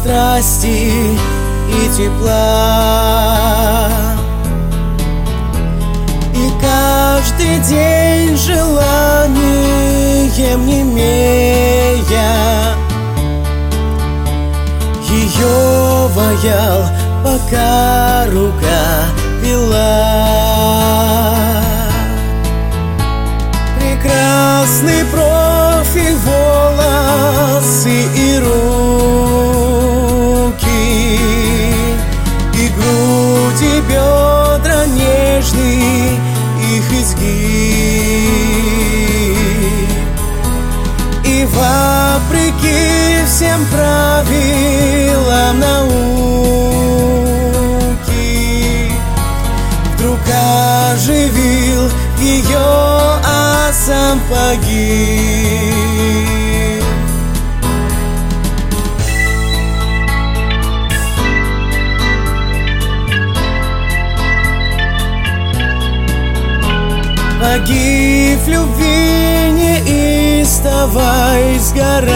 страсти и тепла. И каждый день желанием немея ее ваял, пока рука вела. Прекрасный профиль, волосы и руки, и груди, бедра нежный их изгиб. И вопреки всем правилам науки вдруг оживил ее, а сам погиб. Погиб в любви неистовой,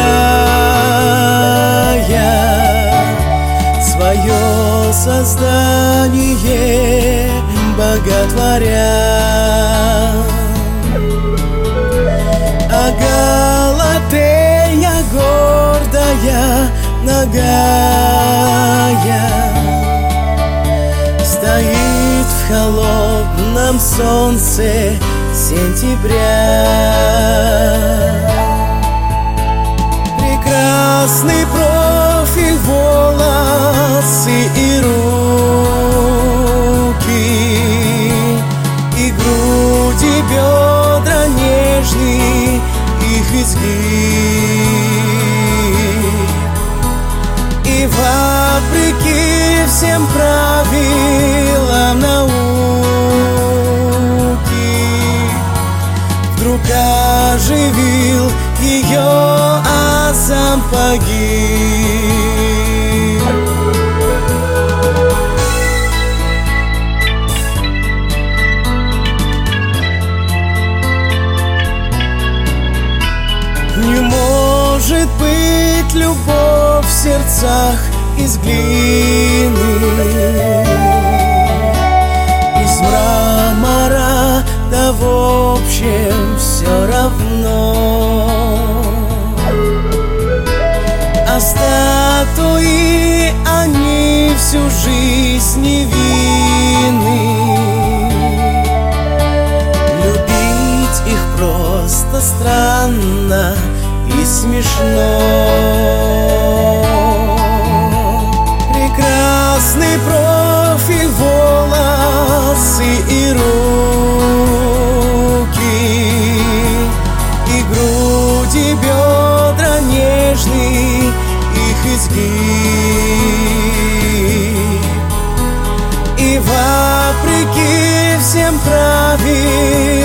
сгорая, свое создание боготворя. А Галатея гордая, нагая, стоит в холодном солнце сентября. Прекрасный профиль, волосы и руки, и груди, бедра нежный их изгиб. И вопреки всем правилам науки вдруг оживил ее, а сам погиб. Не может быть любовь в сердцах из глины, из мрамора, да в общем все равно. А статуи, они всю жизнь невинны, любить их просто странно и смешно. Прекрасный профиль, волосы и руки, и груди, бедра нежный их изгиб. И вопреки всем правилам